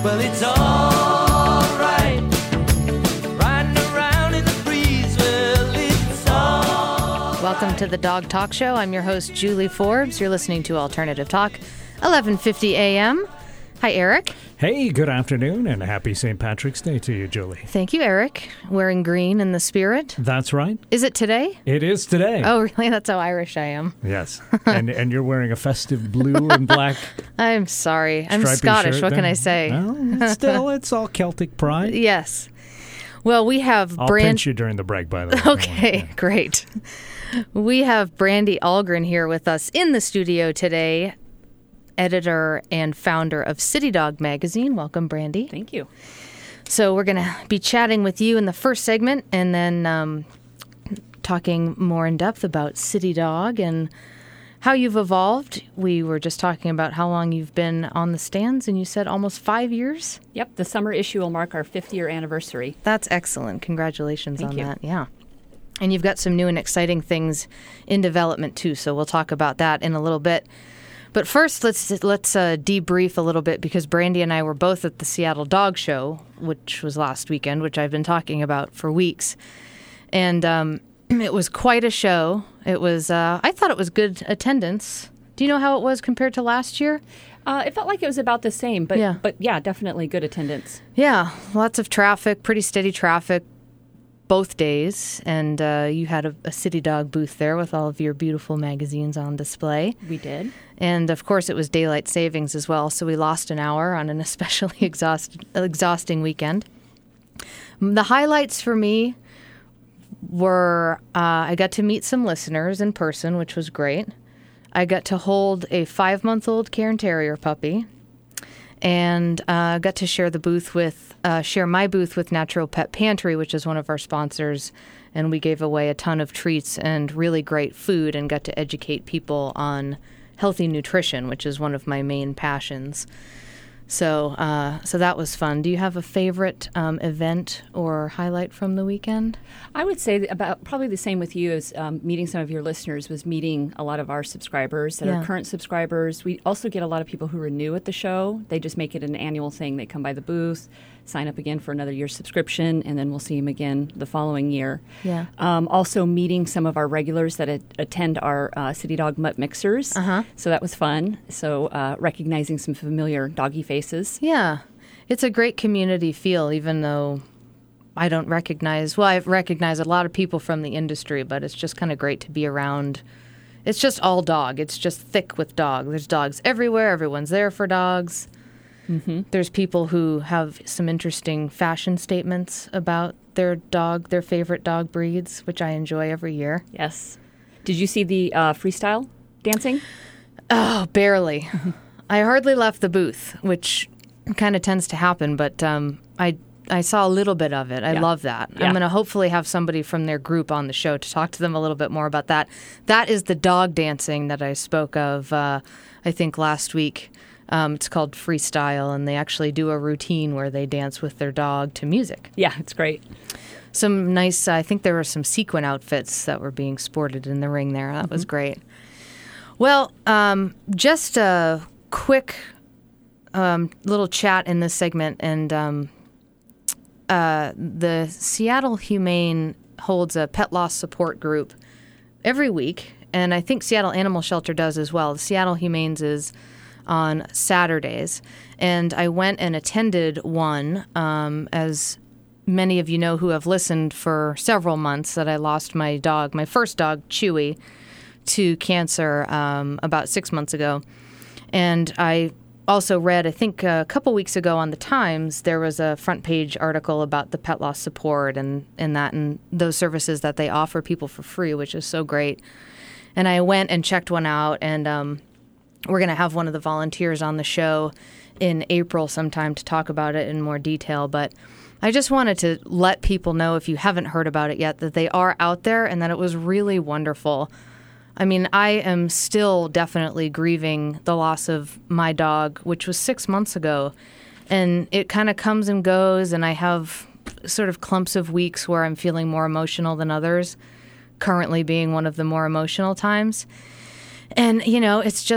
Well, it's all right. Riding around in the breeze. Well, it's all Welcome to the Dog Talk Show. I'm your host, Julie Forbes. You're listening to Alternative Talk, 11:50 a.m. Hi, Eric. Hey, good afternoon, and happy St. Patrick's Day to you, Julie. Thank you, Eric. Wearing green in the spirit. That's right. Is it today? It is today. Oh, really? That's how Irish I am. Yes. and you're wearing a festive blue and black I'm sorry. I'm stripy Scottish. shirt What can there. I say? Well, still, it's all Celtic pride. Yes. Well, we have I'll pinch you during the break, by the way. Okay, great. We have Brandy Ahlgren here with us in the studio today, editor and founder of City Dog Magazine. Welcome, Brandy. Thank you. So we're going to be chatting with you in the first segment and then talking more in depth about City Dog and how you've evolved. We were just talking about how long you've been on the stands, and you said almost 5 years? Yep, the summer issue will mark our 5th-year anniversary. That's excellent. Congratulations Thank on you. that. Yeah. And you've got some new and exciting things in development, too, so we'll talk about that in a little bit. But first, let's debrief a little bit, because Brandy and I were both at the Seattle Dog Show, which was last weekend, which I've been talking about for weeks. And it was quite a show. It was, I thought it was good attendance. Do you know how it was compared to last year? It felt like it was about the same, but Yeah. yeah, definitely good attendance. Yeah, lots of traffic, pretty steady traffic both days. And you had a City Dog booth there with all of your beautiful magazines on display. We did. And, of course, it was daylight savings as well, so we lost an hour on an especially exhausting weekend. The highlights for me were I got to meet some listeners in person, which was great. I got to hold a 5-month-old Cairn Terrier puppy, and got to share my booth with Natural Pet Pantry, which is one of our sponsors, and we gave away a ton of treats and really great food and got to educate people on healthy nutrition, which is one of my main passions. So that was fun. Do you have a favorite event or highlight from the weekend? I would say about probably the same with you as meeting some of your listeners was meeting a lot of our subscribers that Yeah. are current subscribers. We also get a lot of people who renew at the show. They just make it an annual thing. They come by the booth, sign up again for another year's subscription, and then we'll see them again the following year. Yeah. Also meeting some of our regulars that attend our City Dog Mutt Mixers. Uh-huh. So that was fun. So recognizing some familiar doggy faces. Yeah. It's a great community feel, even though I recognize a lot of people from the industry, but it's just kind of great to be around. It's just all dog. It's just thick with dog. There's dogs everywhere. Everyone's there for dogs. Mm-hmm. There's people who have some interesting fashion statements about their favorite dog breeds, which I enjoy every year. Yes. Did you see the freestyle dancing? Oh, barely. I hardly left the booth, which kind of tends to happen, but I saw a little bit of it. I love that. Yeah. I'm going to hopefully have somebody from their group on the show to talk to them a little bit more about that. That is the dog dancing that I spoke of, I think, last week. It's called freestyle, and they actually do a routine where they dance with their dog to music. Yeah, it's great. Some nice, I think there were some sequin outfits that were being sported in the ring there. That was great. Well, just a quick little chat in this segment, and the Seattle Humane holds a pet loss support group every week, and I think Seattle Animal Shelter does as well. The Seattle Humane's is on Saturdays, and I went and attended one, as many of you know who have listened for several months, that I lost my first dog, Chewy, to cancer about 6 months ago. And I also read, I think a couple weeks ago on the Times, there was a front page article about the pet loss support and those services that they offer people for free, which is so great. And I went and checked one out, and we're going to have one of the volunteers on the show in April sometime to talk about it in more detail. But I just wanted to let people know, if you haven't heard about it yet, that they are out there and that it was really wonderful. I mean, I am still definitely grieving the loss of my dog, which was 6 months ago. And it kind of comes and goes, and I have sort of clumps of weeks where I'm feeling more emotional than others, currently being one of the more emotional times. And, you know, it's just,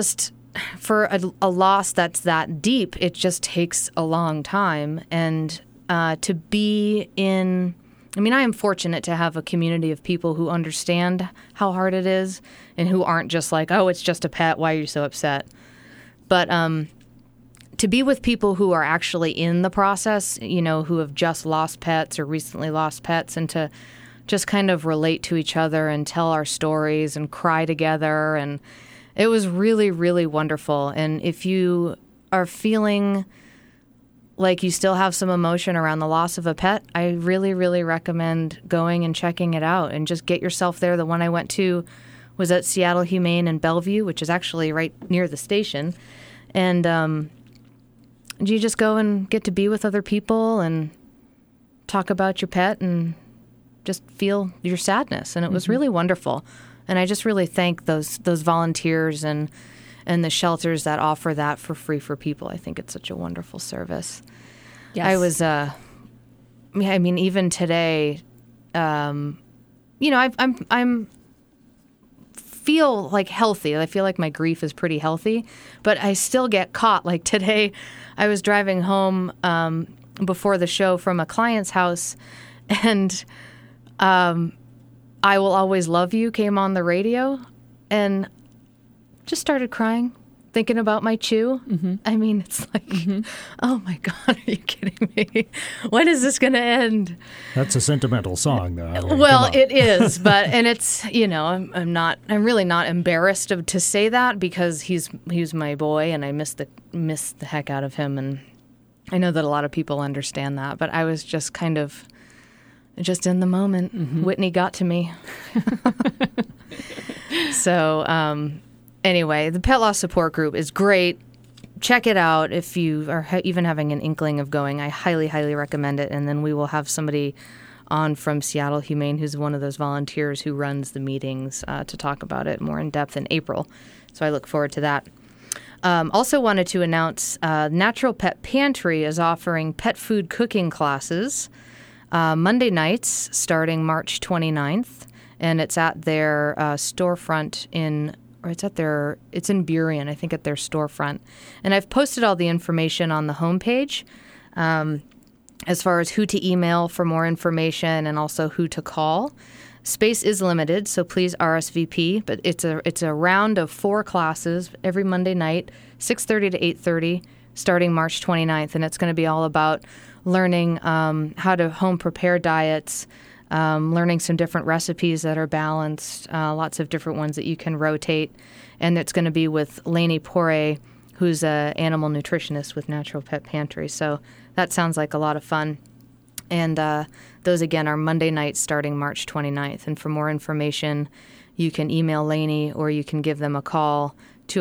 for a loss that's that deep, it just takes a long time. And to be in, I mean, I am fortunate to have a community of people who understand how hard it is and who aren't just like, oh, it's just a pet, why are you so upset? But to be with people who are actually in the process, you know, who have just lost pets or recently lost pets, and to just kind of relate to each other and tell our stories and cry together. And it was really, really wonderful. And if you are feeling like you still have some emotion around the loss of a pet, I really, really recommend going and checking it out and just get yourself there. The one I went to was at Seattle Humane in Bellevue, which is actually right near the station. And you just go and get to be with other people and talk about your pet and just feel your sadness. And it was really wonderful. And I just really thank those volunteers and the shelters that offer that for free for people. I think it's such a wonderful service. Yes. I was, I mean, even today, you know, I'm feel like healthy. I feel like my grief is pretty healthy, but I still get caught. Like today, I was driving home before the show from a client's house, and I Will Always Love You came on the radio, and just started crying, thinking about my chew. Mm-hmm. I mean, it's like, oh my God, are you kidding me? When is this going to end? That's a sentimental song, though. I mean, Well, it is, but, and it's, you know, I'm really not embarrassed to say that, because he's my boy, and I miss the heck out of him, and I know that a lot of people understand that, but I was just kind of just in the moment. Mm-hmm. Whitney got to me. So, anyway, the Pet Loss Support Group is great. Check it out if you are even having an inkling of going. I highly, highly recommend it. And then we will have somebody on from Seattle Humane, who's one of those volunteers who runs the meetings, to talk about it more in depth in April. So I look forward to that. Also wanted to announce Natural Pet Pantry is offering pet food cooking classes Monday nights starting March 29th. And it's at their storefront it's in Burien, I think, at their storefront. And I've posted all the information on the homepage as far as who to email for more information and also who to call. Space is limited, so please RSVP. But it's a round of 4 classes every Monday night, 6:30 to 8:30, starting March 29th. And it's going to be all about learning how to home prepare diets, learning some different recipes that are balanced, lots of different ones that you can rotate. And it's going to be with Lainey Poirier, who's an animal nutritionist with Natural Pet Pantry. So that sounds like a lot of fun. And those, again, are Monday nights starting March 29th. And for more information, you can email Lainey or you can give them a call,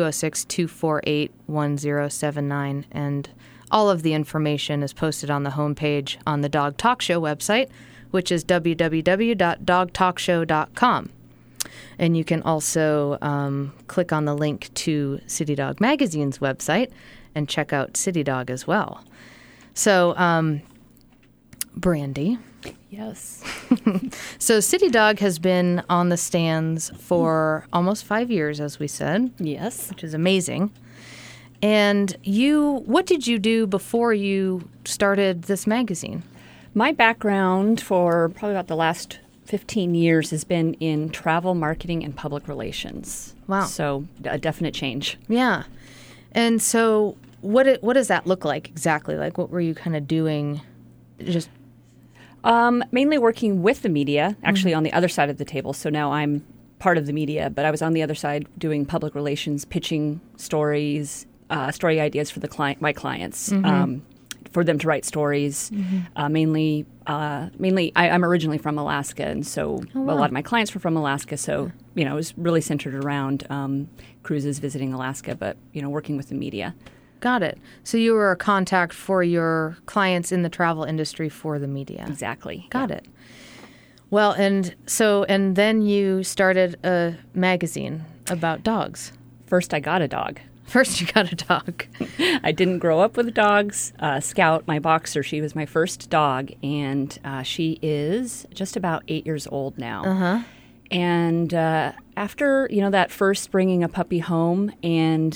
206-248-1079. And all of the information is posted on the homepage on the Dog Talk Show website, which is www.dogtalkshow.com. And you can also click on the link to City Dog Magazine's website and check out City Dog as well. So, Brandy. Yes. So City Dog has been on the stands for almost 5 years, as we said. Yes. Which is amazing. And what did you do before you started this magazine? My background for probably about the last 15 years has been in travel marketing and public relations. Wow. So a definite change. Yeah. And so what does that look like exactly? Like, what were you kind of doing? Just mainly working with the media, actually on the other side of the table. So now I'm part of the media, but I was on the other side doing public relations, pitching stories, story ideas for my clients, for them to write stories. Mainly, I'm originally from Alaska, and so a lot of my clients were from Alaska. So it was really centered around cruises, visiting Alaska, but working with the media. Got it. So you were a contact for your clients in the travel industry for the media. Exactly. Got it. Well, and then you started a magazine about dogs. First, I got a dog. First, you got a dog. I didn't grow up with dogs. Scout, my boxer, she was my first dog, and she is just about 8 years old now. And after that first bringing a puppy home and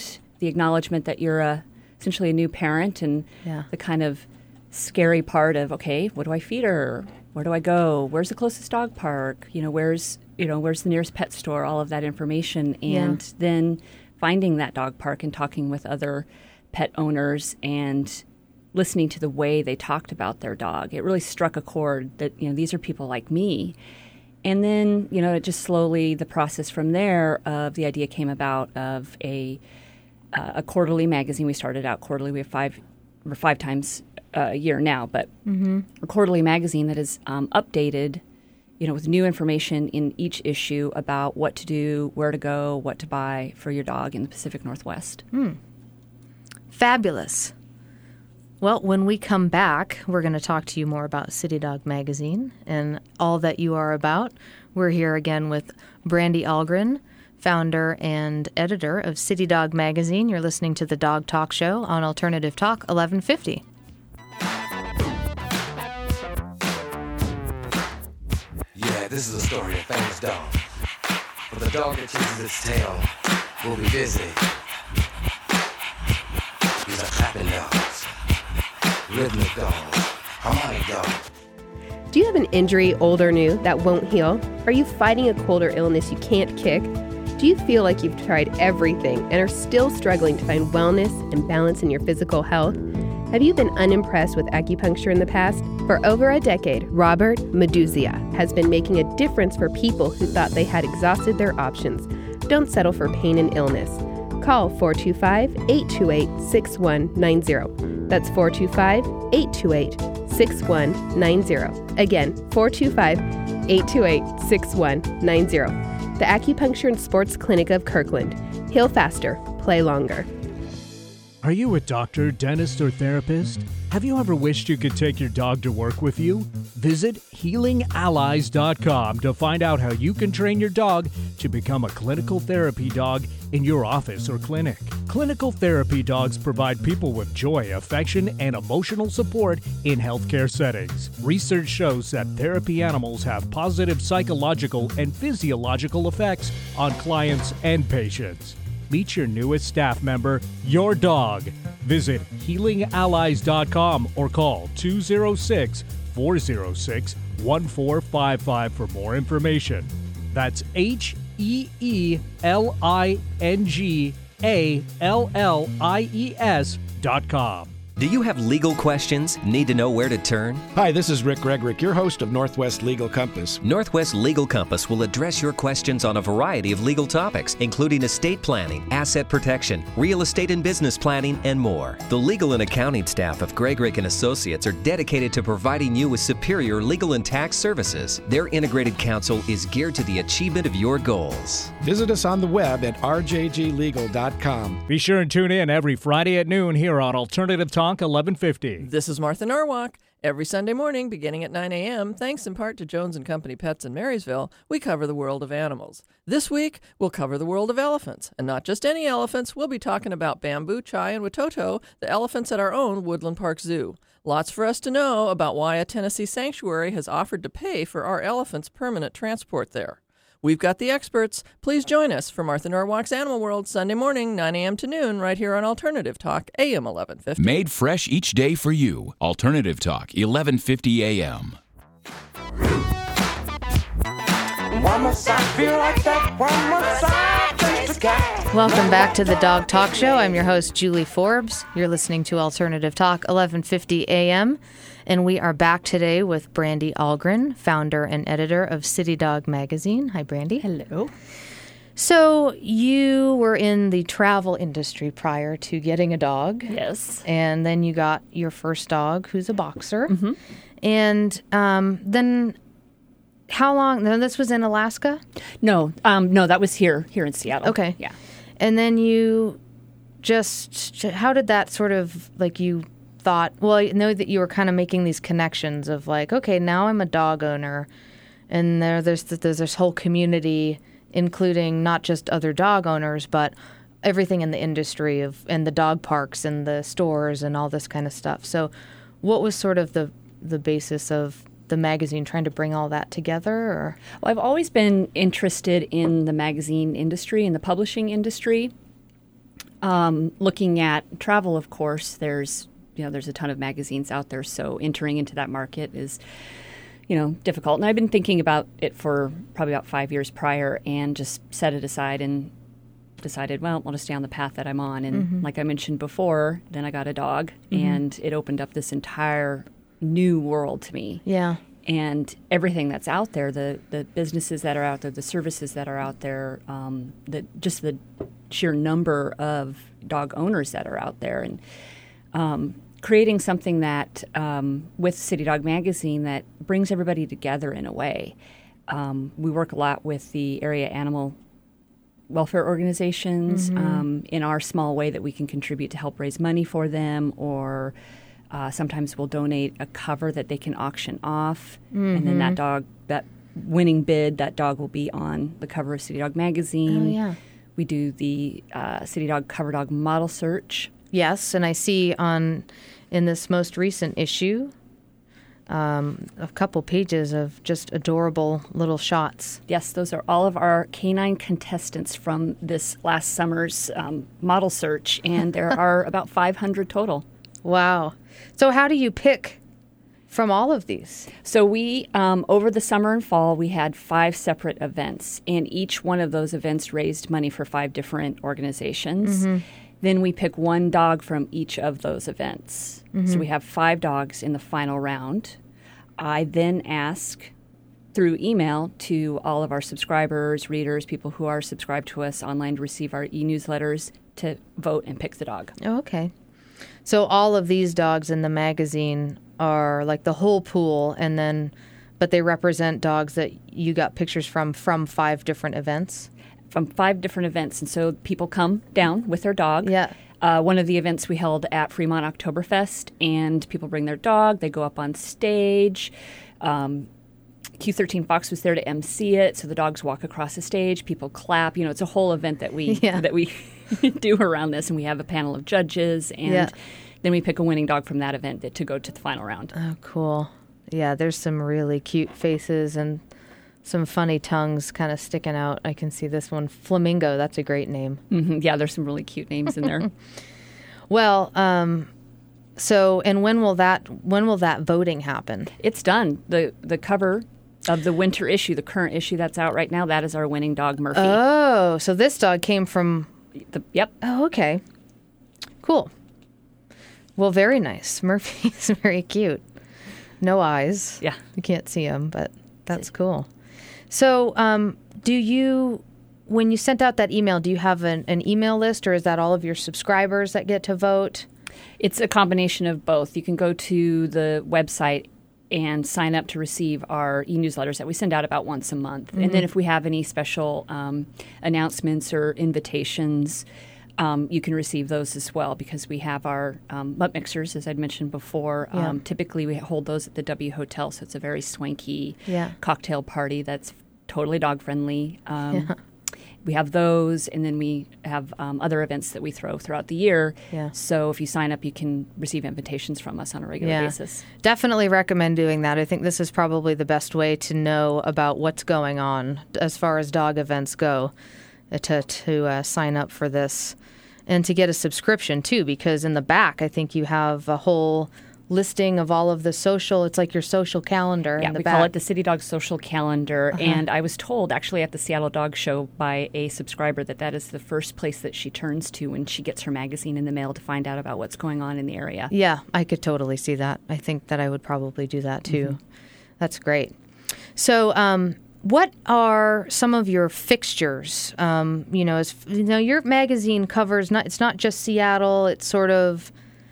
the acknowledgement that you're essentially a new parent, and Yeah. the kind of scary part of, okay, what do I feed her? Where do I go? Where's the closest dog park? Where's the nearest pet store? All of that information, and then finding that dog park and talking with other pet owners and listening to the way they talked about their dog. It really struck a chord that, these are people like me. And then, it just slowly, the process from there of the idea came about of a quarterly magazine. We started out quarterly. We have five times a year now, but a quarterly magazine that is updated, with new information in each issue about what to do, where to go, what to buy for your dog in the Pacific Northwest. Fabulous. Well, when we come back, we're going to talk to you more about City Dog Magazine and all that you are about. We're here again with Brandy Ahlgren, founder and editor of City Dog Magazine. You're listening to the Dog Talk Show on Alternative Talk 1150. Yeah, this is a story of a famous dog. But the dog that chases its tail will be busy. These are clapping dogs, rhythmic dogs, harmonic dogs. Do you have an injury, old or new, that won't heal? Are you fighting a cold or illness you can't kick? Do you feel like you've tried everything and are still struggling to find wellness and balance in your physical health? Have you been unimpressed with acupuncture in the past? For over a decade, Robert Meduzia has been making a difference for people who thought they had exhausted their options. Don't settle for pain and illness. Call 425-828-6190. That's 425-828-6190. Again, 425-828-6190. The Acupuncture and Sports Clinic of Kirkland. Heal faster, play longer. Are you a doctor, dentist, or therapist? Have you ever wished you could take your dog to work with you? Visit HealingAllies.com to find out how you can train your dog to become a clinical therapy dog in your office or clinic. Clinical therapy dogs provide people with joy, affection, and emotional support in healthcare settings. Research shows that therapy animals have positive psychological and physiological effects on clients and patients. Meet your newest staff member, your dog. Visit HealingAllies.com or call 206-406-1455 for more information. That's HeelingAllies.com. Do you have legal questions? Need to know where to turn? Hi, this is Rick Gregrick, your host of Northwest Legal Compass. Northwest Legal Compass will address your questions on a variety of legal topics, including estate planning, asset protection, real estate and business planning, and more. The legal and accounting staff of Gregrick & Associates are dedicated to providing you with superior legal and tax services. Their integrated counsel is geared to the achievement of your goals. Visit us on the web at rjglegal.com. Be sure and tune in every Friday at noon here on Alternative Talk 1150. This is Martha Norwalk. Every Sunday morning, beginning at 9 a.m., thanks in part to Jones & Company Pets in Marysville, we cover the world of animals. This week, we'll cover the world of elephants. And not just any elephants, we'll be talking about Bamboo, Chai, and Watoto, the elephants at our own Woodland Park Zoo. Lots for us to know about why a Tennessee sanctuary has offered to pay for our elephants' permanent transport there. We've got the experts. Please join us for Martha Norwalk's Animal World Sunday morning, 9 a.m. to noon, right here on Alternative Talk, AM 1150. Made fresh each day for you. Alternative Talk, 1150 a.m. One more side, feel like that. One more side, just a cat. Welcome back to the Dog Talk Show. I'm your host, Julie Forbes. You're listening to Alternative Talk 1150 AM. And we are back today with Brandy Ahlgren, founder and editor of City Dog Magazine. Hi, Brandy. Hello. So you were in the travel industry prior to getting a dog. Yes. And then you got your first dog, who's a boxer. Mm-hmm. And then how long? No, this was in Alaska? No, that was here in Seattle. Okay. Yeah. And then you just, how did that sort of, like, you thought, well, I know that you were kind of making these connections of like, okay, now I'm a dog owner, and there's this whole community, including not just other dog owners, but everything in the industry and the dog parks and the stores and all this kind of stuff. So what was sort of the basis of the magazine, trying to bring all that together? Or? Well, I've always been interested in the magazine industry and the publishing industry. Looking at travel, of course, there's a ton of magazines out there, so entering into that market is, difficult. And I've been thinking about it for probably about 5 years prior and just set it aside and decided, well, I'll just stay on the path that I'm on. And like I mentioned before, then I got a dog, and it opened up this entire new world to me. Yeah. And everything that's out there, the businesses that are out there, the services that are out there, just the sheer number of dog owners that are out there, and creating something that, with City Dog Magazine, that brings everybody together in a way. We work a lot with the area animal welfare organizations in our small way that we can contribute to help raise money for them, or sometimes we'll donate a cover that they can auction off, and then that winning bid, that dog will be on the cover of City Dog Magazine. Oh, yeah. We do the City Dog Cover Dog model search. Yes, and I see in this most recent issue a couple pages of just adorable little shots. Yes, those are all of our canine contestants from this last summer's model search, and there are about 500 total. Wow. So how do you pick from all of these? So we, over the summer and fall, we had 5 separate events, and each one of those events raised money for 5 different organizations. Then we pick one dog from each of those events. So we have 5 dogs in the final round. I then ask through email to all of our subscribers, readers, people who are subscribed to us online to receive our e-newsletters, to vote and pick the dog. Oh, okay. So all of these dogs in the magazine are like the whole pool, but they represent dogs that you got pictures from 5 different events? From 5 different events. And so people come down with their dog. Yeah. One of the events we held at Fremont Oktoberfest, and people bring their dog. They go up on stage. Q13 Fox was there to MC it, so the dogs walk across the stage. People clap. It's a whole event that we do around this, and we have a panel of judges, and then we pick a winning dog from that event to go to the final round. Oh, cool. Yeah, there's some really cute faces and some funny tongues kind of sticking out. I can see this one. Flamingo, that's a great name. Yeah, there's some really cute names in there. Well, so, and when will that voting happen? It's done. The cover of the winter issue, the current issue that's out right now, that is our winning dog, Murphy. Oh, so this dog came from... Yep. Oh, okay. Cool. Well, very nice. Murphy's very cute. No eyes. Yeah. You can't see him, but that's cool. So, when you sent out that email, do you have an email list, or is that all of your subscribers that get to vote? It's a combination of both. You can go to the website and sign up to receive our e-newsletters that we send out about once a month. And then if we have any special announcements or invitations, you can receive those as well, because we have our butt mixers, as I'd mentioned before. Typically, we hold those at the W Hotel, so it's a very swanky cocktail party that's totally dog-friendly. We have those, and then we have other events that we throw throughout the year. Yeah. So if you sign up, you can receive invitations from us on a regular basis. Definitely recommend doing that. I think this is probably the best way to know about what's going on as far as dog events go, to sign up for this and to get a subscription, too, because in the back, I think you have a whole listing of all of the social. It's like your social calendar in the back. We call it the City Dog Social Calendar. And I was told, actually, at the Seattle Dog Show by a subscriber that is the first place that she turns to when she gets her magazine in the mail to find out about what's going on in the area. Yeah, I could totally see that. I think that I would probably do that, too. That's great. So, what are some of your fixtures? Your magazine covers it's not just Seattle. It's sort of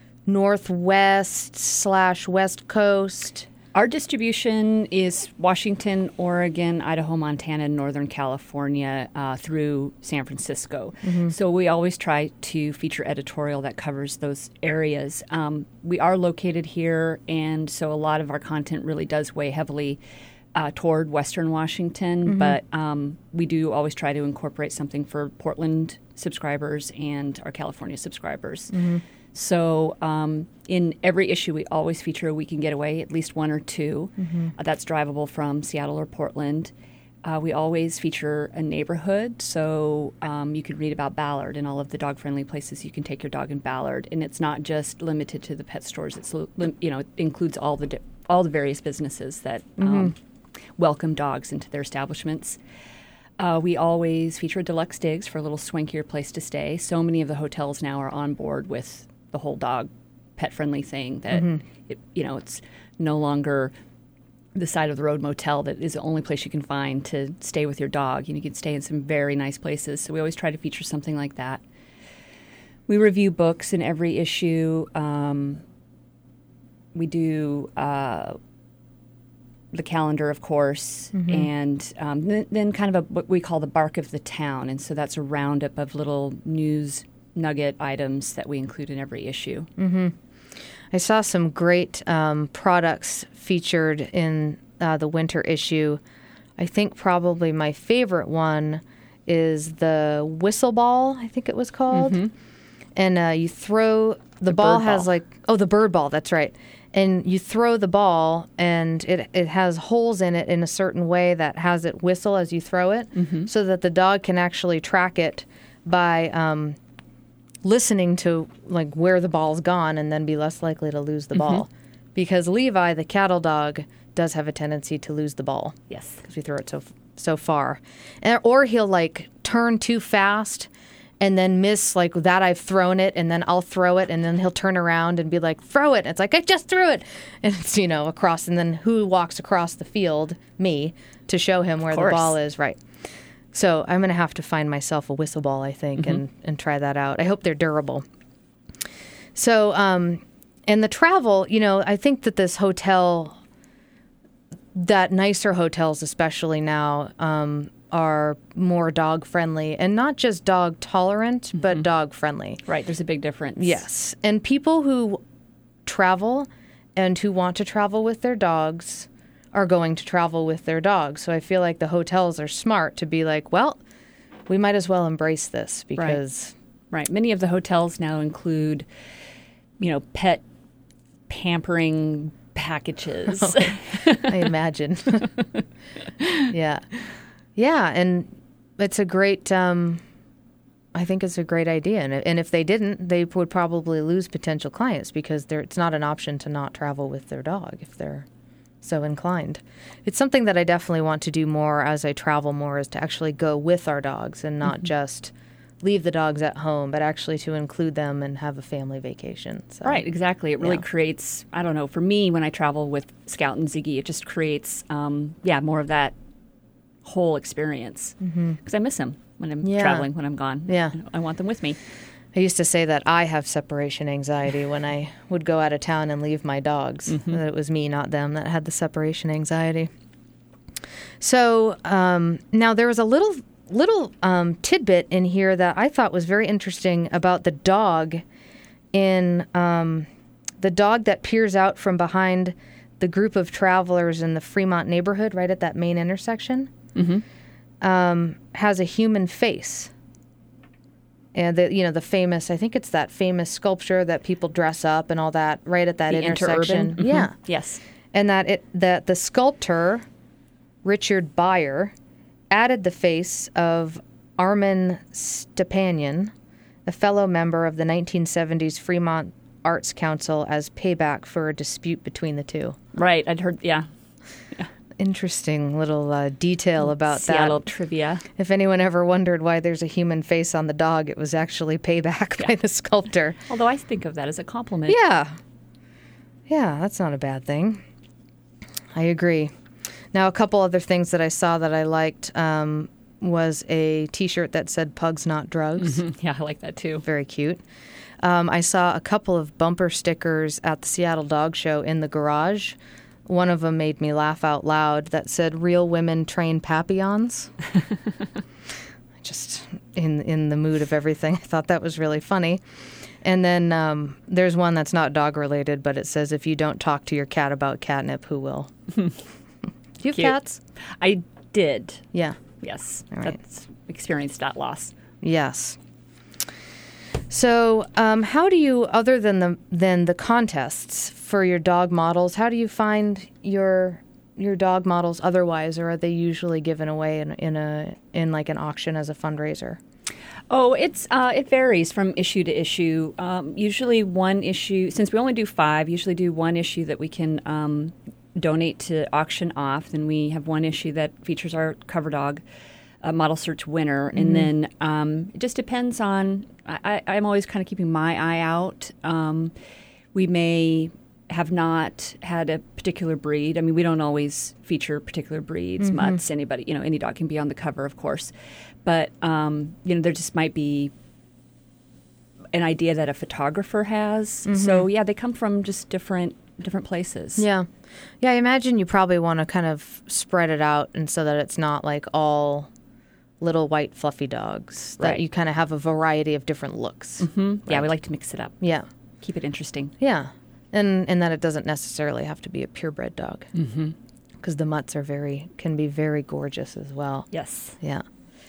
Northwest/West Coast. Our distribution is Washington, Oregon, Idaho, Montana, and Northern California through San Francisco. So we always try to feature editorial that covers those areas. We are located here, and so a lot of our content really does weigh heavily toward Western Washington, but we do always try to incorporate something for Portland subscribers and our California subscribers. So in every issue, we always feature a weekend getaway, at least one or two. That's drivable from Seattle or Portland. We always feature a neighborhood, so you can read about Ballard and all of the dog-friendly places you can take your dog in Ballard. And it's not just limited to the pet stores. It's it includes all the various businesses that welcome dogs into their establishments. We always feature a deluxe digs for a little swankier place to stay. So many of the hotels now are on board with the whole dog pet-friendly thing that it's no longer the side of the road motel that is the only place you can find to stay with your dog. You can stay in some very nice places. So we always try to feature something like that. We review books in every issue. We do the calendar, of course, and then kind of what we call the Bark of the Town. And so that's a roundup of little news nugget items that we include in every issue. I saw some great products featured in the winter issue. I think probably my favorite one is the whistle ball, I think it was called. And you throw, the ball has the bird ball, that's right. And you throw the ball, and it has holes in it in a certain way that has it whistle as you throw it, so that the dog can actually track it by listening to where the ball's gone, and then be less likely to lose the ball. Because Levi, the cattle dog, does have a tendency to lose the ball. Yes, because we throw it so far, or he'll turn too fast. And then miss that I've thrown it, and then I'll throw it, and then he'll turn around and be like, throw it. And it's like, I just threw it. And it's, across. And then who walks across the field? Me, to show him where the ball is. Right. So I'm going to have to find myself a whistle ball, I think, and try that out. I hope they're durable. So, and the travel, I think that this hotel, that nicer hotels especially now, are more dog-friendly, and not just dog-tolerant, but dog-friendly. Right, there's a big difference. Yes, and people who travel and who want to travel with their dogs are going to travel with their dogs. So I feel like the hotels are smart to be like, well, we might as well embrace this because... Right. Many of the hotels now include, pet pampering packages. I imagine. Yeah. Yeah, and it's a great, I think it's a great idea. And if they didn't, they would probably lose potential clients because it's not an option to not travel with their dog if they're so inclined. It's something that I definitely want to do more as I travel more, is to actually go with our dogs and not just leave the dogs at home, but actually to include them and have a family vacation. So, right, exactly. It really creates, I don't know, for me, when I travel with Scout and Ziggy, it just creates, more of that whole experience, because I miss them when I'm traveling, when I'm gone. Yeah, I want them with me. I used to say that I have separation anxiety when I would go out of town and leave my dogs. That it was me, not them, that had the separation anxiety. So now there was a little tidbit in here that I thought was very interesting about the dog the dog that peers out from behind the group of travelers in the Fremont neighborhood, right at that main intersection. Has a human face. And the famous, I think it's that famous sculpture that people dress up and all that right at that intersection. Yeah. Yes. And that the sculptor, Richard Beyer, added the face of Armin Stepanian, a fellow member of the 1970s Fremont Arts Council, as payback for a dispute between the two. Right. I'd heard, yeah. Interesting little detail about Seattle that. trivia. If anyone ever wondered why there's a human face on the dog, it was actually payback by the sculptor. Although I think of that as a compliment. Yeah. Yeah, that's not a bad thing. I agree. Now, a couple other things that I saw that I liked was a T-shirt that said "Pugs, Not Drugs." Yeah, I like that too. Very cute. I saw a couple of bumper stickers at the Seattle Dog Show in the garage. One of them made me laugh out loud that said, "Real women train Papillons." Just in the mood of everything. I thought that was really funny. And then there's one that's not dog related, but it says, "If you don't talk to your cat about catnip, who will?" Do you have cats? I did. Yeah. Yes. All right. That's experienced that loss. Yes. So, how do you, other than the contests for your dog models, how do you find your your dog models otherwise, or are they usually given away in like an auction as a fundraiser? Oh, it varies from issue to issue. Usually one issue, since we only do 5, usually do one issue that we can donate to auction off. Then we have one issue that features our cover dog, model search winner. And then it just depends on, I'm always kind of keeping my eye out. We may have not had a particular breed. I mean, we don't always feature particular breeds, mutts, anybody, any dog can be on the cover, of course. But, there just might be an idea that a photographer has. So, yeah, they come from just different places. Yeah. Yeah, I imagine you probably want to kind of spread it out and so that it's not like all little white fluffy dogs, that you kind of have a variety of different looks. Right. Yeah, we like to mix it up. Yeah. Keep it interesting. Yeah. And that it doesn't necessarily have to be a purebred dog. Because the mutts can be very gorgeous as well. Yes. Yeah.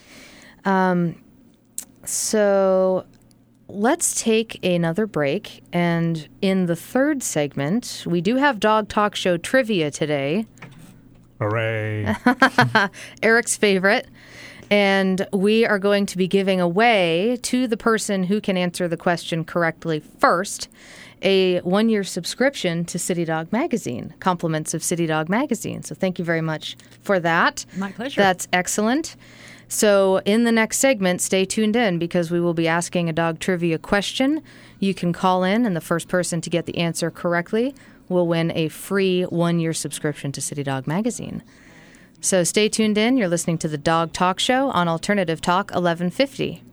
So let's take another break. And in the third segment, we do have Dog Talk Show trivia today. Hooray. Eric's favorite. And we are going to be giving away to the person who can answer the question correctly first a 1-year subscription to City Dog Magazine, compliments of City Dog Magazine. So thank you very much for that. My pleasure. That's excellent. So in the next segment, stay tuned in because we will be asking a dog trivia question. You can call in, and the first person to get the answer correctly will win a free 1-year subscription to City Dog Magazine. So stay tuned in. You're listening to the Dog Talk Show on Alternative Talk 1150.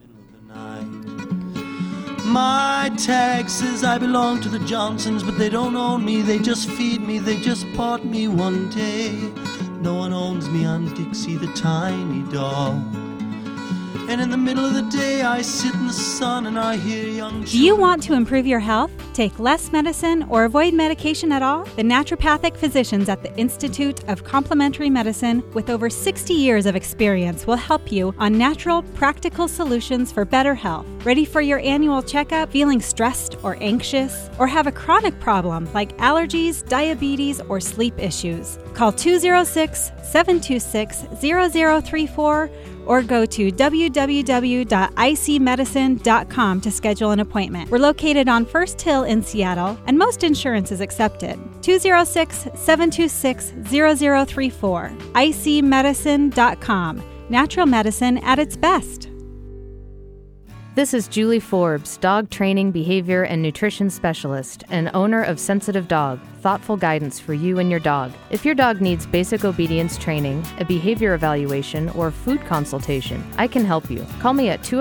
My tag says I belong to the Johnsons, but they don't own me, they just feed me, they just bought me one day. No one owns me, I'm Dixie the tiny dog. And in the middle of the day I sit in the sun and I hear young children. Do you want to improve your health, take less medicine, or avoid medication at all? The naturopathic physicians at the Institute of Complementary Medicine with over 60 years of experience will help you on natural, practical solutions for better health. Ready for your annual checkup? Feeling stressed or anxious? Or have a chronic problem like allergies, diabetes, or sleep issues? Call 206-726-0034 or go to www.icmedicine.com to schedule an appointment. We're located on First Hill in Seattle, and most insurance is accepted. 206-726-0034. icmedicine.com. Natural medicine at its best. This is Julie Forbes, dog training, behavior, and nutrition specialist and owner of Sensitive Dog, thoughtful guidance for you and your dog. If your dog needs basic obedience training, a behavior evaluation, or food consultation, I can help you. Call me at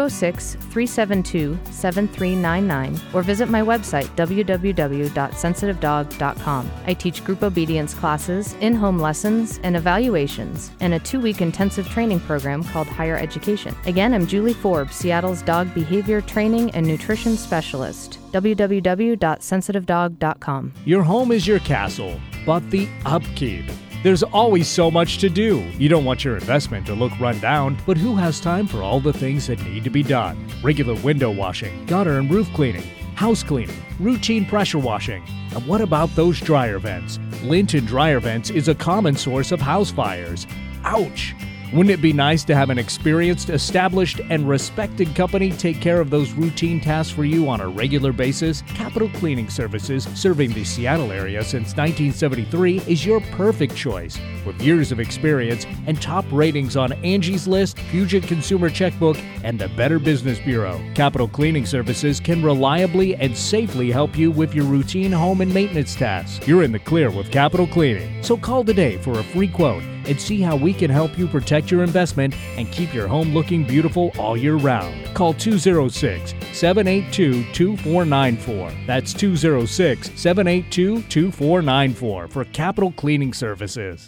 206-372-7399 or visit my website, www.sensitivedog.com. I teach group obedience classes, in-home lessons, and evaluations, and a 2-week intensive training program called Higher Education. Again, I'm Julie Forbes, Seattle's dog behavior training and nutrition specialist. www.sensitivedog.com. Your home is your castle, but the upkeep. There's always so much to do. You don't want your investment to look run down, but who has time for all the things that need to be done? Regular window washing, gutter and roof cleaning, house cleaning, routine pressure washing. And what about those dryer vents? Lint in dryer vents is a common source of house fires. Ouch! Wouldn't it be nice to have an experienced, established, and respected company take care of those routine tasks for you on a regular basis? Capital Cleaning Services, serving the Seattle area since 1973, is your perfect choice. With years of experience and top ratings on Angie's List, Puget Consumer Checkbook, and the Better Business Bureau, Capital Cleaning Services can reliably and safely help you with your routine home and maintenance tasks. You're in the clear with Capital Cleaning. So call today for a free quote and see how we can help you protect your investment and keep your home looking beautiful all year round. Call 206-782-2494. That's 206-782-2494 for Capital Cleaning Services.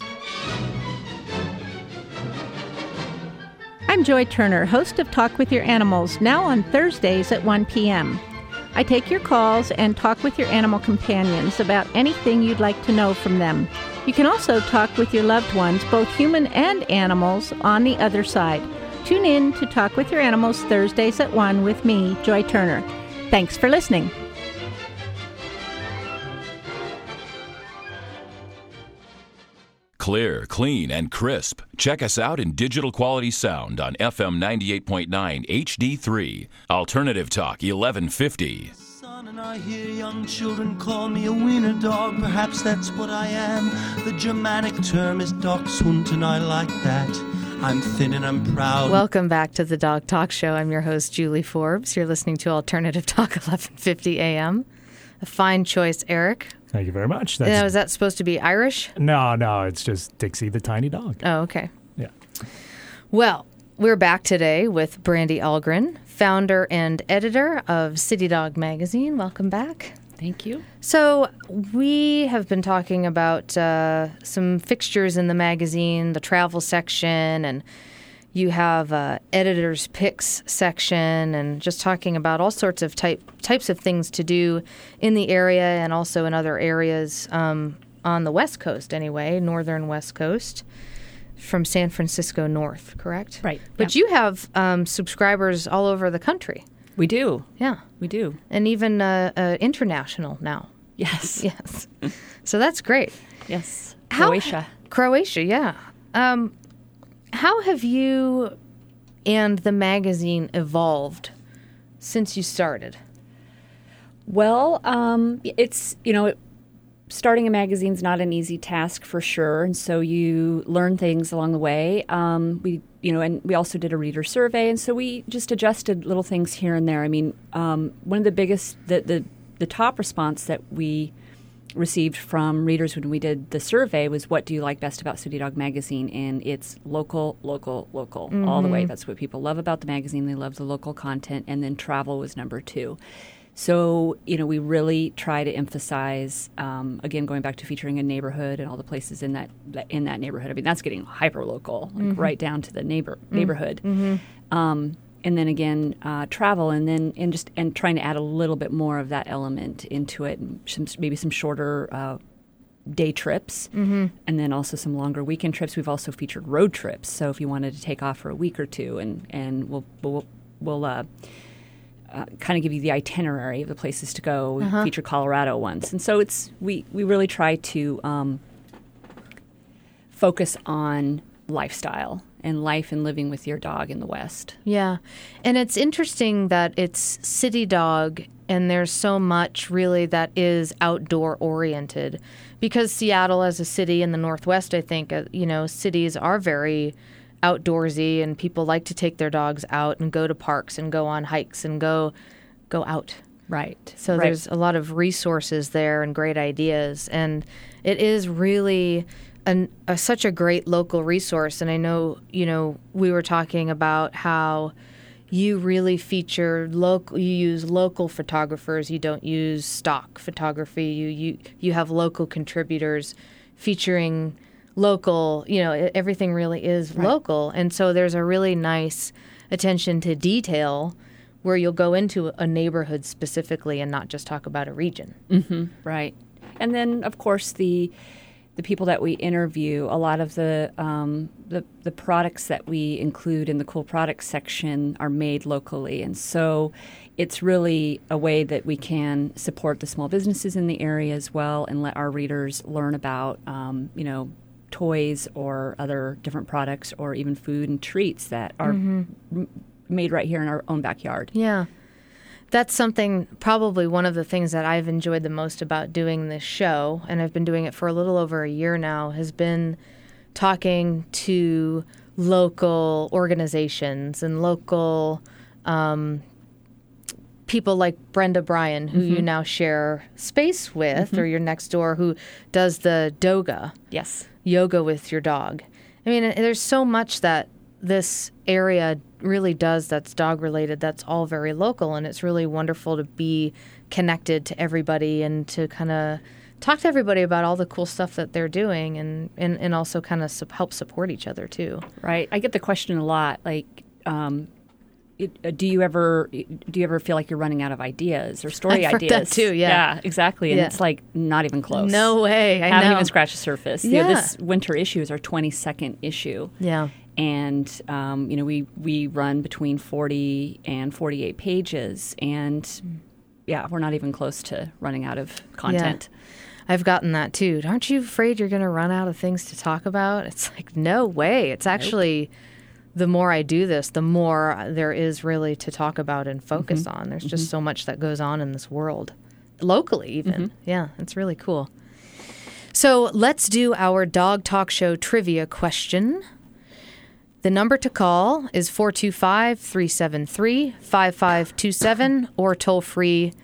I'm Joy Turner, host of Talk with Your Animals, now on Thursdays at 1 p.m. I take your calls and talk with your animal companions about anything you'd like to know from them. You can also talk with your loved ones, both human and animals, on the other side. Tune in to Talk with Your Animals Thursdays at 1 with me, Joy Turner. Thanks for listening. Clear, clean, and crisp. Check us out in digital quality sound on FM 98.9 HD3. Alternative Talk 1150. And I hear young children call me a wiener dog. Perhaps that's what I am. The Germanic term is Dachshund, and I like that. I'm thin and I'm proud. Welcome back to the Dog Talk Show. I'm your host, Julie Forbes. You're listening to Alternative Talk 1150 AM. A fine choice, Eric. Thank you very much. Now, is that supposed to be Irish? No, it's just Dixie the tiny dog. Oh, okay. Yeah. Well, we're back today with Brandy Algren, founder and editor of City Dog Magazine. Welcome back. Thank you. So we have been talking about some fixtures in the magazine, the travel section, and you have editor's picks section, and just talking about all sorts of types of things to do in the area and also in other areas on the West Coast anyway, northern West Coast, from San Francisco north, correct? Right. But you have subscribers all over the country. We do. Yeah. We do. And even international now. Yes. Yes. So that's great. Yes. Croatia, yeah. How have you and the magazine evolved since you started? Well, it's, starting a magazine is not an easy task for sure, and so you learn things along the way. And we also did a reader survey, and so we just adjusted little things here and there. I mean, one of the biggest, the top response that we received from readers when we did the survey was, what do you like best about City Dog Magazine? And it's local, all the way. That's what people love about the magazine. They love the local content, and then travel was number 2. So, we really try to emphasize, again, going back to featuring a neighborhood and all the places in that neighborhood. I mean, that's getting hyper local, like right down to the neighborhood. Mm-hmm. And then again, travel, and trying to add a little bit more of that element into it, and maybe some shorter day trips, and then also some longer weekend trips. We've also featured road trips. So if you wanted to take off for a week or two, and we'll kind of give you the itinerary of the places to go. We featured Colorado once. And so we really try to focus on lifestyle and life and living with your dog in the West. Yeah. And it's interesting that it's City Dog, and there's so much really that is outdoor oriented, because Seattle as a city in the Northwest, I think, cities are very outdoorsy, and people like to take their dogs out and go to parks and go on hikes and go out. Right. So there's a lot of resources there and great ideas, and it is really such a great local resource. And I know, we were talking about how you really feature local. You use local photographers. You don't use stock photography. You have local contributors featuring local, everything really is local. And so there's a really nice attention to detail where you'll go into a neighborhood specifically and not just talk about a region. Mm-hmm. Right. And then, of course, the people that we interview, a lot of the products that we include in the cool products section are made locally. And so it's really a way that we can support the small businesses in the area as well, and let our readers learn about, toys or other different products, or even food and treats that are made right here in our own backyard. Yeah. That's something, probably one of the things that I've enjoyed the most about doing this show, and I've been doing it for a little over a year now, has been talking to local organizations and local people like Brenda Bryan, who you now share space with, or your next door, who does the Doga. Yes. Yoga with your dog. I mean, there's so much that this area really does that's dog-related, that's all very local, and it's really wonderful to be connected to everybody and to kind of talk to everybody about all the cool stuff that they're doing, and also kind of help support each other, too. Right. I get the question a lot, like, do you ever feel like you're running out of ideas or story I've ideas? Heard that too, yeah. Yeah, exactly. And it's like not even close. No way. I haven't know. even scratched the surface. Yeah. This winter issue is our 22nd issue. Yeah. And, we run between 40 and 48 pages. And, we're not even close to running out of content. Yeah. I've gotten that too. Aren't you afraid you're going to run out of things to talk about? It's like, no way. It's actually, the more I do this, the more there is really to talk about and focus on. There's just so much that goes on in this world, locally even. Yeah, it's really cool. So let's do our Dog Talk Show trivia question. The number to call is 425-373-5527 or toll free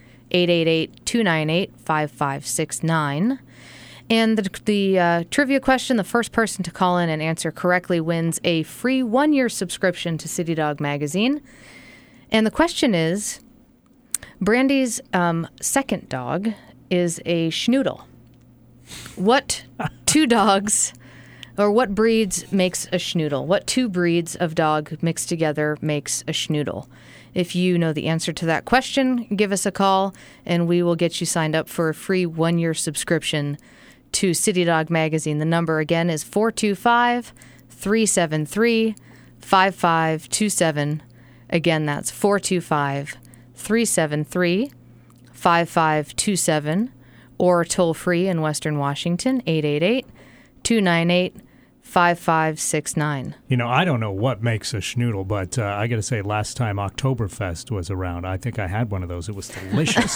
888-298-5569. And the trivia question, the first person to call in and answer correctly wins a free 1-year subscription to City Dog Magazine. And the question is, Brandy's second dog is a schnoodle. What two dogs, or what breeds makes a schnoodle? What two breeds of dog mixed together makes a schnoodle? If you know the answer to that question, give us a call, and we will get you signed up for a free 1-year subscription to City Dog Magazine. The number again is 425-373-5527. Again, that's 425-373-5527, or toll free in Western Washington, 888-298-5569. You know, I don't know what makes a schnoodle, but I got to say, last time Oktoberfest was around, I think I had one of those. It was delicious.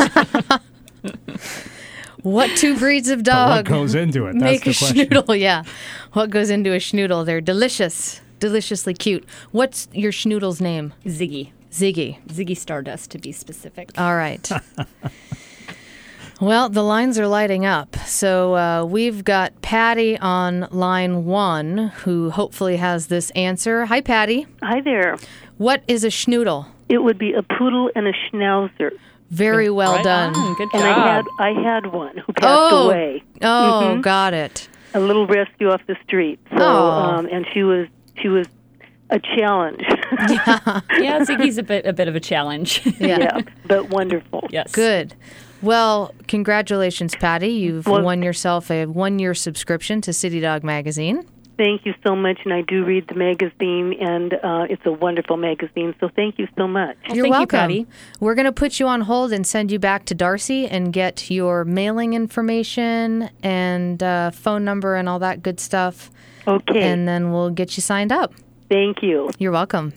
What two breeds of dog what goes into it? That's make the a question. schnoodle? Yeah. What goes into a schnoodle? They're delicious. Deliciously cute. What's your schnoodle's name? Ziggy. Ziggy. Ziggy Stardust, to be specific. All right. Well, the lines are lighting up. So we've got Patty on line 1, who hopefully has this answer. Hi, Patty. Hi there. What is a schnoodle? It would be a poodle and a schnauzer. Very well done. Good And job. I had one who passed away. Oh, got it. A little rescue off the street. So, and she was a challenge. Yeah, Ziggy's a bit of a challenge. Yeah, but wonderful. Yes. Good. Well, congratulations, Patty. You've won yourself a 1-year subscription to City Dog Magazine. Thank you so much, and I do read the magazine, and it's a wonderful magazine, so thank you so much. You're welcome. Patty. We're going to put you on hold and send you back to Darcy and get your mailing information and phone number and all that good stuff. Okay. And then we'll get you signed up. Thank you. You're welcome.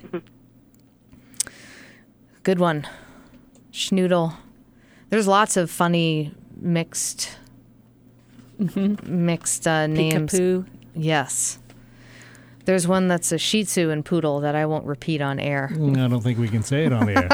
Good one. Schnoodle. There's lots of funny mixed names. Peekapoo. Yes. There's one that's a Shih Tzu and Poodle that I won't repeat on air. I don't think we can say it on the air.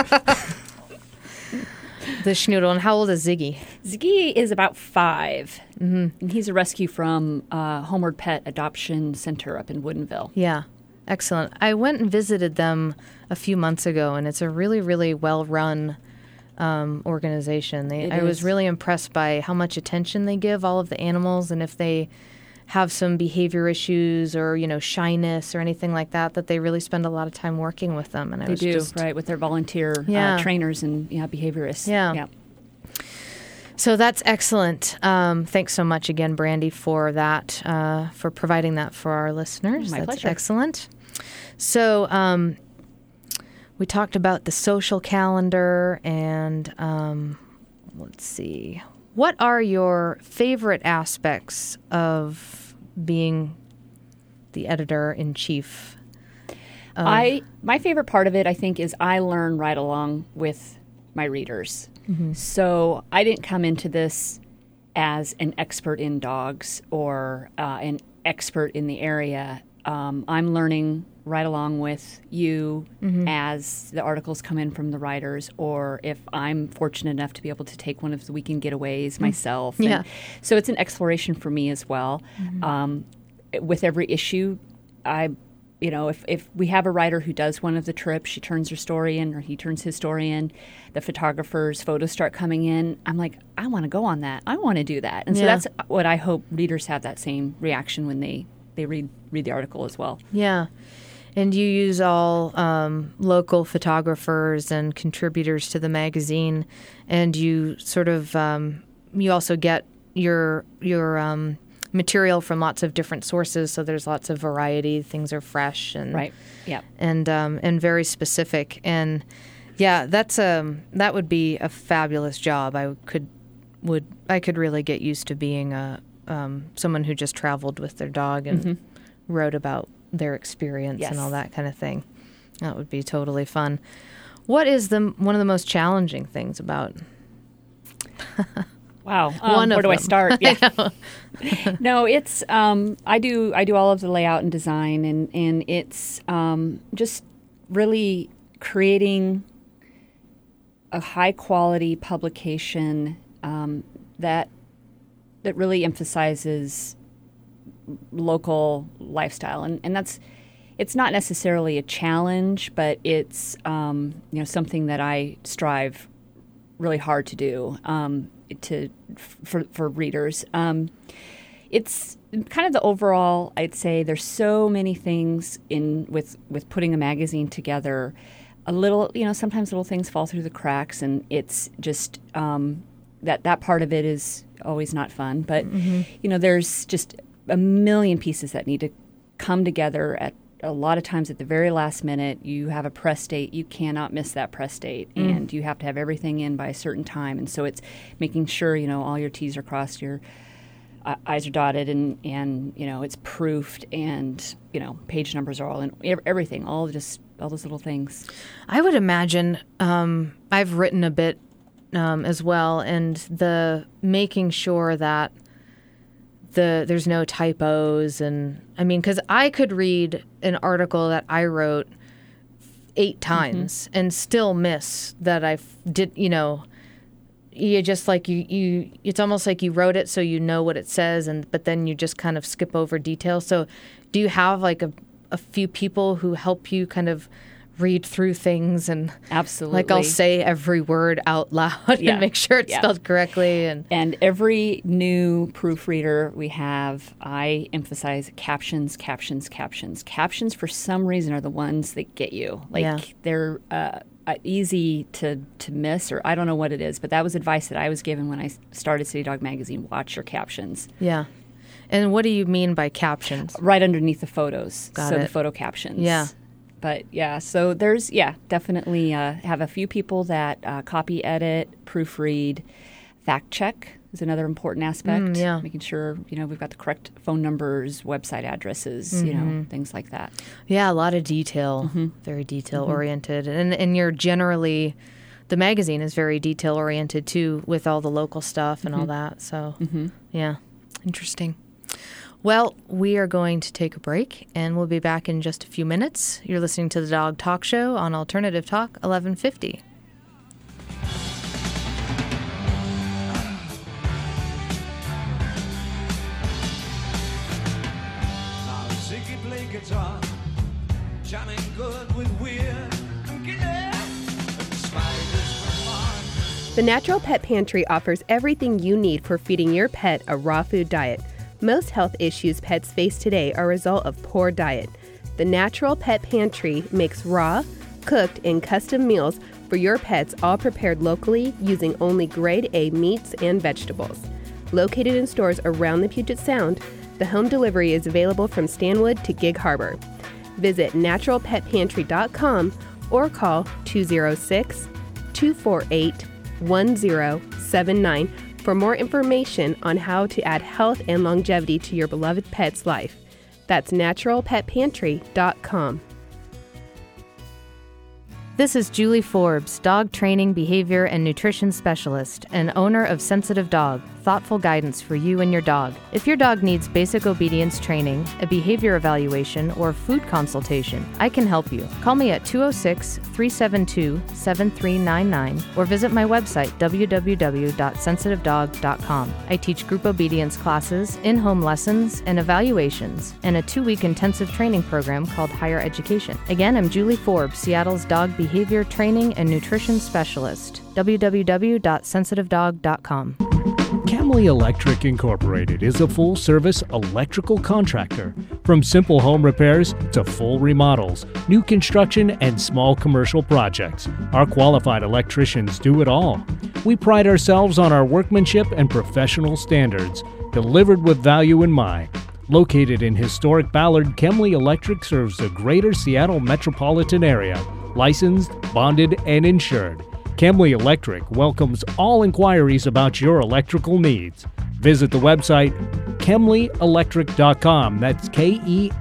The schnoodle. And how old is Ziggy? Ziggy is about 5. And he's a rescue from Homeward Pet Adoption Center up in Woodinville. Yeah. Excellent. I went and visited them a few months ago, and it's a really, really well-run organization. I was really impressed by how much attention they give all of the animals, and if they have some behavior issues or, shyness or anything like that, that they really spend a lot of time working with them. And they do, right, with their volunteer trainers and behaviorists. Yeah. So that's excellent. Thanks so much again, Brandy, for that, for providing that for our listeners. My pleasure. Excellent. So we talked about the social calendar and let's see. What are your favorite aspects of being the editor-in-chief? My favorite part of it, I think, is I learn right along with my readers. Mm-hmm. So I didn't come into this as an expert in dogs or an expert in the area. I'm learning right along with you as the articles come in from the writers, or if I'm fortunate enough to be able to take one of the weekend getaways myself. Yeah. And so it's an exploration for me as well. With every issue, if we have a writer who does one of the trips, she turns her story in, or he turns his story in, the photographer's photos start coming in, I'm like, I want to go on that. I want to do that. And so that's what I hope readers have, that same reaction when they read the article as well. Yeah. And you use all local photographers and contributors to the magazine, and you sort of you also get your material from lots of different sources. So there's lots of variety. Things are fresh and right. Yeah. And very specific. And yeah, that would be a fabulous job. I could could really get used to being someone who just traveled with their dog and wrote about their experience and all that kind of thing. That would be totally fun. What is one of the most challenging things about? Wow. Where do I start? Yeah. No, it's I do all of the layout and design, and it's just really creating a high quality publication that really emphasizes local lifestyle, and it's not necessarily a challenge, but it's something that I strive really hard to do for readers. It's kind of the overall. I'd say there's so many things with putting a magazine together. Sometimes little things fall through the cracks, and it's just that part of it is always not fun. But there's just a million pieces that need to come together at a lot of times at the very last minute. You have a press date, you cannot miss that press date, and you have to have everything in by a certain time. And so it's making sure all your T's are crossed, your I's are dotted, and it's proofed, and page numbers are all in, everything, all those little things. I would imagine I've written a bit as well, and the making sure that there's no typos, and because I could read an article that I wrote 8 times and still miss that I did. You just you it's almost like you wrote it so you know what it says, but then you just kind of skip over details. So, do you have a few people who help you kind of read through things? And absolutely, I'll say every word out loud and make sure it's spelled correctly. And every new proofreader we have, I emphasize captions. Captions for some reason are the ones that get you. They're easy to miss, or I don't know what it is, but that was advice that I was given when I started City Dog Magazine. Watch your captions. Yeah. And what do you mean by captions? Right underneath the photos. Got it. The photo captions. Yeah. But so there's, definitely have a few people that copy edit, proofread, fact check is another important aspect. Making sure, we've got the correct phone numbers, website addresses, things like that. Yeah, a lot of detail, very detail oriented. And you're generally, the magazine is very detail oriented too, with all the local stuff and all that. So, yeah, interesting. Well, we are going to take a break, and we'll be back in just a few minutes. You're listening to the Dog Talk Show on Alternative Talk 1150. Ziggy play guitar, jamming good with weird. The Natural Pet Pantry offers everything you need for feeding your pet a raw food diet. Most health issues pets face today are a result of poor diet. The Natural Pet Pantry makes raw, cooked, and custom meals for your pets, all prepared locally using only grade A meats and vegetables. Located in stores around the Puget Sound, the home delivery is available from Stanwood to Gig Harbor. Visit naturalpetpantry.com or call 206-248-1079 for more information on how to add health and longevity to your beloved pet's life. That's naturalpetpantry.com. This is Julie Forbes, dog training, behavior, and nutrition specialist, and owner of Sensitive Dog, thoughtful guidance for you and your dog. If your dog needs basic obedience training, a behavior evaluation, or food consultation, I can help you. Call me at 206-372-7399 or visit my website, www.sensitivedog.com. I teach group obedience classes, in-home lessons, and evaluations, and a 2-week intensive training program called Higher Education. Again, I'm Julie Forbes, Seattle's dog behavior training and nutrition specialist. www.sensitivedog.com. Camley Electric Incorporated is a full-service electrical contractor. From simple home repairs to full remodels, new construction, and small commercial projects, our qualified electricians do it all. We pride ourselves on our workmanship and professional standards, delivered with value in mind. Located in historic Ballard, Camley Electric serves the greater Seattle metropolitan area. Licensed, bonded, and insured. Chemly Electric welcomes all inquiries about your electrical needs. Visit the website chemlyelectric.com. That's Kemly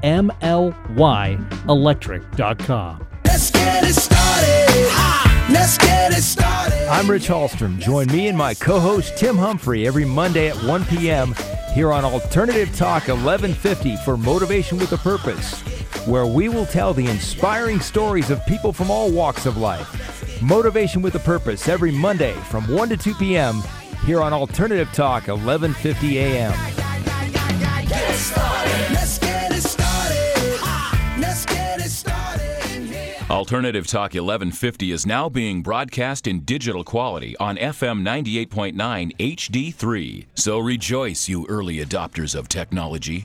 electric.com. Let's get it started. Let's get it started. I'm Rich Hallstrom. Join me and my co-host Tim Humphrey every Monday at 1 p.m. here on Alternative Talk 1150 for Motivation with a Purpose, where we will tell the inspiring stories of people from all walks of life. Motivation with a Purpose every Monday from 1 to 2 p.m. here on Alternative Talk 1150 a.m. Get started. Let's get it started. Let's get it started. Alternative Talk 1150 is now being broadcast in digital quality on FM 98.9 HD3. So rejoice, you early adopters of technology.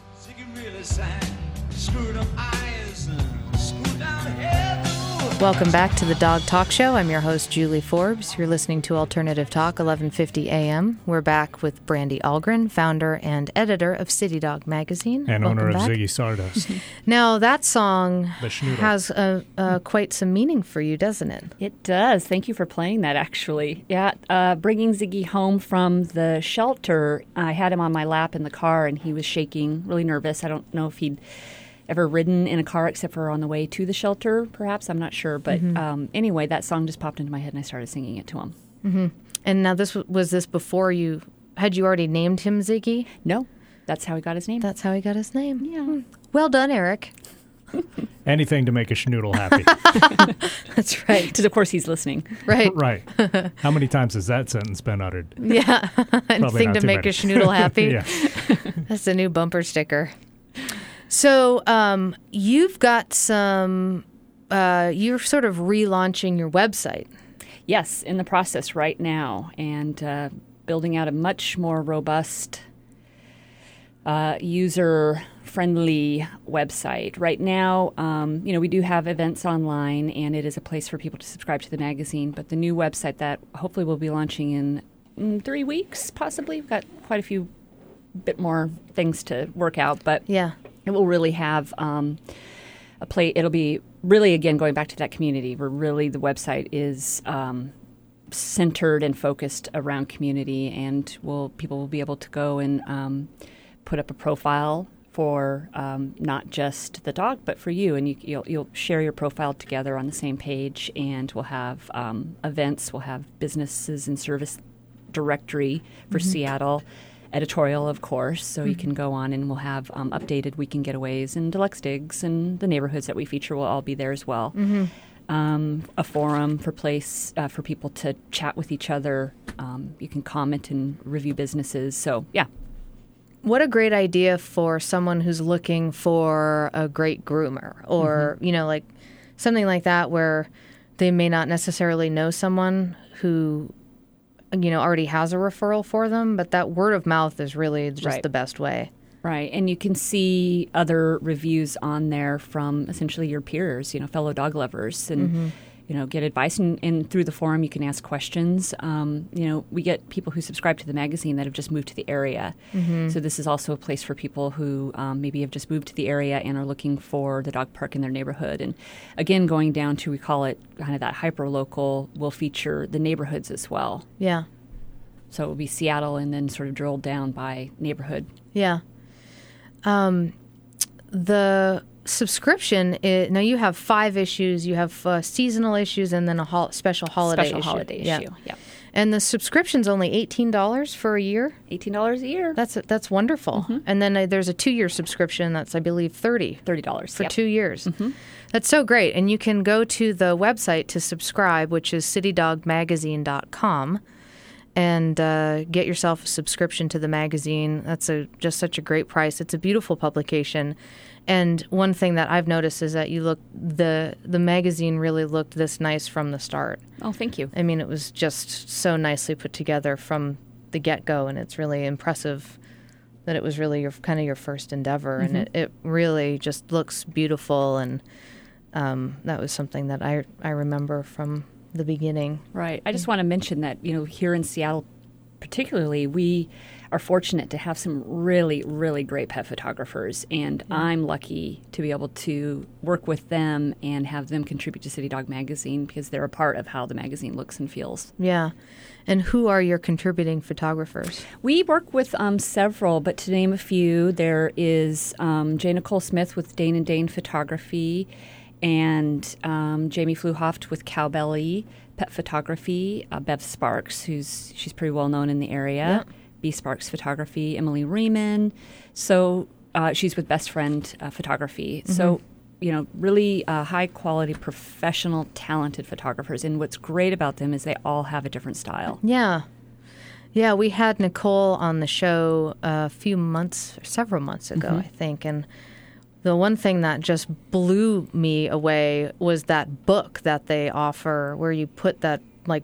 Welcome back to the Dog Talk Show. I'm your host, Julie Forbes. You're listening to Alternative Talk, 1150 AM. We're back with Brandy Algren, founder and editor of City Dog Magazine. And Welcome owner of back. Ziggy Stardust. Now, that song The Schnoodle. has quite some meaning for you, doesn't it? It does. Thank you for playing that, actually. Yeah, bringing Ziggy home from the shelter, I had him on my lap in the car, and he was shaking, really nervous. I don't know if he'd ever ridden in a car except for on the way to the shelter, perhaps. I'm not sure. But anyway, that song just popped into my head, and I started singing it to him. Mm-hmm. And now was this before you already named him Ziggy? No, that's how he got his name. That's how he got his name. Yeah. Well done, Eric. Anything to make a schnoodle happy. That's right. Because, of course, he's listening. Right. Right. How many times has that sentence been uttered? Yeah. Anything to make a schnoodle happy. Yeah. That's a new bumper sticker. So you've got some, you're sort of relaunching your website. Yes, in the process right now, and building out a much more robust, user-friendly website. Right now, we do have events online, and it is a place for people to subscribe to the magazine, but the new website that hopefully we'll be launching in 3 weeks, possibly. We've got quite a few bit more things to work out, but yeah. It will really have it'll be really, again, going back to that community where really the website is centered and focused around community, and people will be able to go and put up a profile for not just the dog, but for you. And you'll share your profile together on the same page, and we'll have events, we'll have businesses and service directory for Seattle. Editorial, of course, so you can go on, and we'll have updated weekend getaways and deluxe digs, and the neighborhoods that we feature will all be there as well. A forum for people to chat with each other. You can comment and review businesses. So, yeah. What a great idea for someone who's looking for a great groomer, or like something like that, where they may not necessarily know someone who already has a referral for them, but that word of mouth is really just the best way. Right. And you can see other reviews on there from essentially your peers, fellow dog lovers, and, get advice. And through the forum, you can ask questions. We get people who subscribe to the magazine that have just moved to the area. So this is also a place for people who maybe have just moved to the area and are looking for the dog park in their neighborhood. And again, going down to, we call it kind of that hyper-local, will feature the neighborhoods as well. Yeah. So it will be Seattle and then sort of drilled down by neighborhood. Yeah. The subscription, now you have 5 issues. You have seasonal issues and then a special holiday issue. Holiday issue, yeah. And the subscription's only $18 for a year? $18 a year. That's wonderful. And then there's a 2-year subscription that's, I believe, $30 for 2 years. That's so great. And you can go to the website to subscribe, which is citydogmagazine.com. And get yourself a subscription to the magazine. That's just such a great price. It's a beautiful publication. And one thing that I've noticed is that the magazine really looked this nice from the start. Oh, thank you. I mean, it was just so nicely put together from the get-go, and it's really impressive that it was really your first endeavor, and it really just looks beautiful. And that was something that I remember from the beginning. Right. I just want to mention that, here in Seattle, particularly, we are fortunate to have some really, really great pet photographers, and I'm lucky to be able to work with them and have them contribute to City Dog Magazine because they're a part of how the magazine looks and feels. Yeah. And who are your contributing photographers? We work with several, but to name a few, there is Jane Nicole Smith with Dane and Dane Photography, and Jamie Fluhoft with Cowbelly Pet Photography, Bev Sparks, she's pretty well known in the area. Yep. B Sparks Photography, Emily Riemann. So she's with Best Friend Photography. Mm-hmm. So, really high quality, professional, talented photographers. And what's great about them is they all have a different style. Yeah. Yeah, we had Nicole on the show several months ago, I think. And the one thing that just blew me away was that book that they offer where you put that,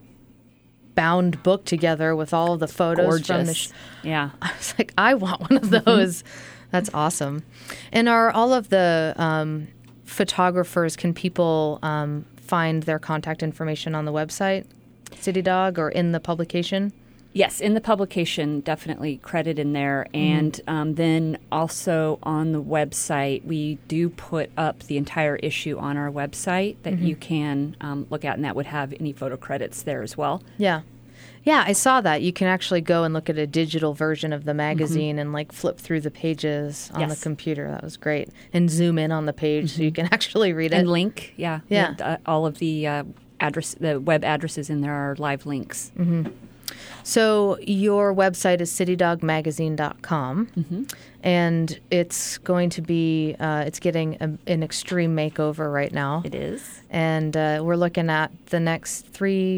bound book together with all of the photos from the yeah. I was like, I want one of those. That's awesome. And are all of the photographers, can people find their contact information on the website, City Dog, or in the publication? Yes, in the publication, definitely credit in there. And then also on the website, we do put up the entire issue on our website that you can look at, and that would have any photo credits there as well. Yeah. Yeah, I saw that. You can actually go and look at a digital version of the magazine and flip through the pages on the computer. That was great. And zoom in on the page so you can actually read it. And link, yeah. Yeah. All of the the web addresses in there are live links. Mm-hmm. So your website is citydogmagazine.com, and it's going to be, it's getting an extreme makeover right now. It is. And we're looking at the next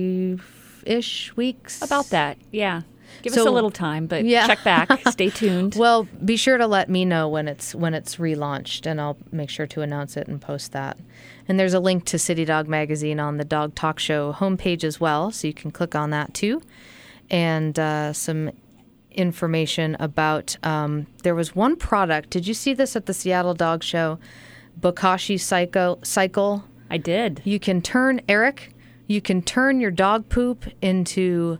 3-ish weeks. About that, yeah. Give us a little time, but check back. Stay tuned. Well, be sure to let me know when it's relaunched, and I'll make sure to announce it and post that. And there's a link to City Dog Magazine on the Dog Talk Show homepage as well, so you can click on that too. And some information about, there was one product. Did you see this at the Seattle Dog Show? Bokashi Cycle. I did. You can turn your dog poop into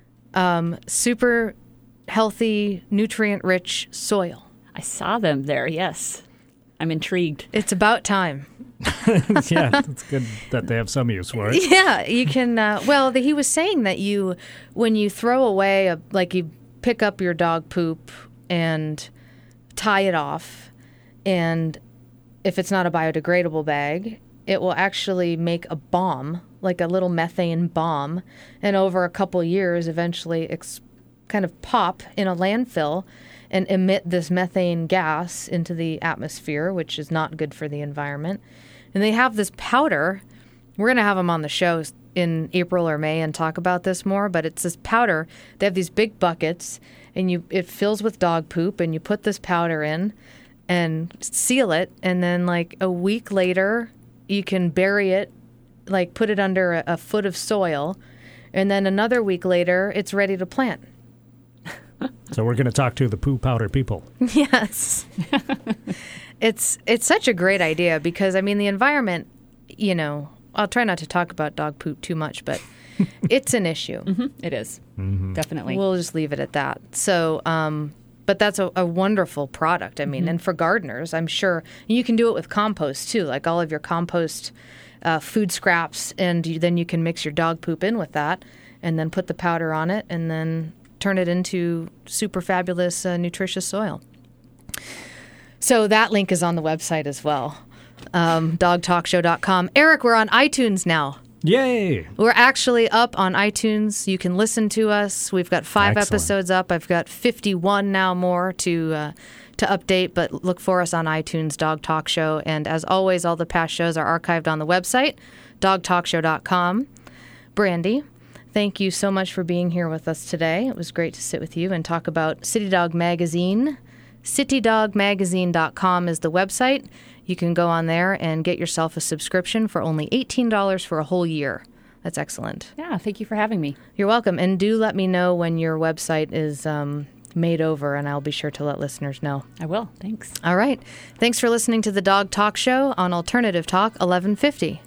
super healthy, nutrient-rich soil. I saw them there, yes. I'm intrigued. It's about time. Yeah, it's good that they have some use for it. Yeah, you can. He was saying that when you throw away, you pick up your dog poop and tie it off, and if it's not a biodegradable bag, it will actually make a bomb, like a little methane bomb, and over a couple years, eventually kind of pop in a landfill and emit this methane gas into the atmosphere, which is not good for the environment. And they have this powder. We're going to have them on the show in April or May and talk about this more, but it's this powder. They have these big buckets, and it fills with dog poop, and you put this powder in and seal it, and then a week later, you can bury it, put it under a foot of soil, and then another week later, it's ready to plant. So we're going to talk to the poo powder people. Yes. It's such a great idea because, the environment, I'll try not to talk about dog poop too much, but it's an issue. It is. Definitely. We'll just leave it at that. So, but that's a wonderful product. And for gardeners, I'm sure you can do it with compost too, like all of your compost food scraps, and then you can mix your dog poop in with that and then put the powder on it and then turn it into super fabulous, nutritious soil. So that link is on the website as well, dogtalkshow.com. Eric, we're on iTunes now. Yay! We're actually up on iTunes. You can listen to us. We've got 5 episodes up. I've got 51 now more to update, but look for us on iTunes, Dog Talk Show. And as always, all the past shows are archived on the website, dogtalkshow.com. Brandy, thank you so much for being here with us today. It was great to sit with you and talk about City Dog Magazine. CityDogMagazine.com is the website. You can go on there and get yourself a subscription for only $18 for a whole year. That's excellent. Yeah, thank you for having me. You're welcome. And do let me know when your website is made over, and I'll be sure to let listeners know. I will. Thanks. All right. Thanks for listening to the Dog Talk Show on Alternative Talk 1150.